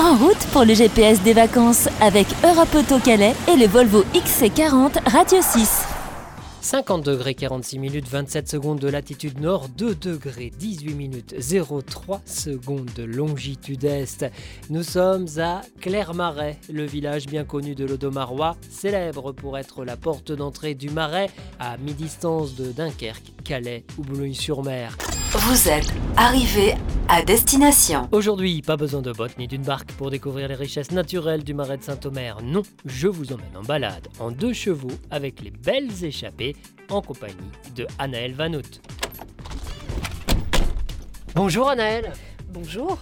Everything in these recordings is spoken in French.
En route pour le GPS des vacances avec Europe Auto Calais et le Volvo XC40 Radio 6. 50 degrés 46 minutes 27 secondes de latitude nord, 2 degrés 18 minutes 03 secondes de longitude est. Nous sommes à Clermarais, le village bien connu de l'Audomarois, célèbre pour être la porte d'entrée du Marais, à mi-distance de Dunkerque, Calais ou Boulogne-sur-Mer. Vous êtes arrivé à destination. Aujourd'hui, pas besoin de bottes ni d'une barque pour découvrir les richesses naturelles du Marais de Saint-Omer. Non, je vous emmène en balade en 2 chevaux avec les belles échappées en compagnie de Anaëlle Vanout. Bonjour Anaëlle. Bonjour.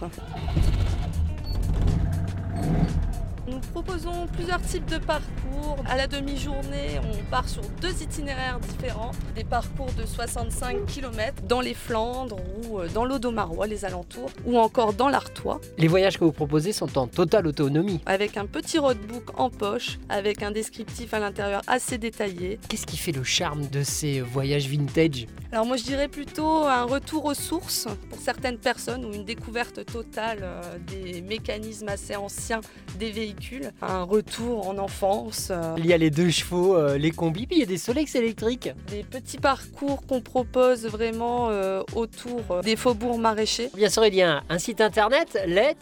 Nous proposons plusieurs types de parcours. À la demi-journée, on part sur 2 itinéraires différents. Des parcours de 65 km dans les Flandres ou dans l'Audomarois, les alentours, ou encore dans l'Artois. Les voyages que vous proposez sont en totale autonomie. Avec un petit roadbook en poche, avec un descriptif à l'intérieur assez détaillé. Qu'est-ce qui fait le charme de ces voyages vintage ? Alors moi je dirais plutôt un retour aux sources pour certaines personnes ou une découverte totale des mécanismes assez anciens des véhicules. Un retour en enfance. Il y a les 2 chevaux, les combis, puis il y a des Solex électriques. Des petits parcours qu'on propose vraiment autour des faubourgs maraîchers. Bien sûr, il y a un site internet,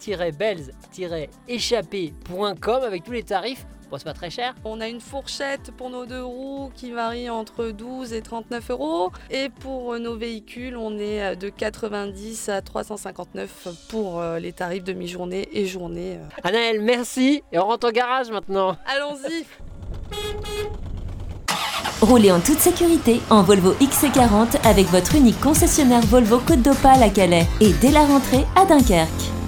les-bells-échappés.com avec tous les tarifs. Bon, c'est pas très cher. On a une fourchette pour nos 2 roues qui varie entre 12 et 39 €. Et pour nos véhicules, on est de 90 à 359 pour les tarifs demi-journée et journée. Anaëlle, merci. Et on rentre au garage maintenant. Allons-y. Roulez en toute sécurité en Volvo XC40 avec votre unique concessionnaire Volvo Côte d'Opale à Calais et dès la rentrée à Dunkerque.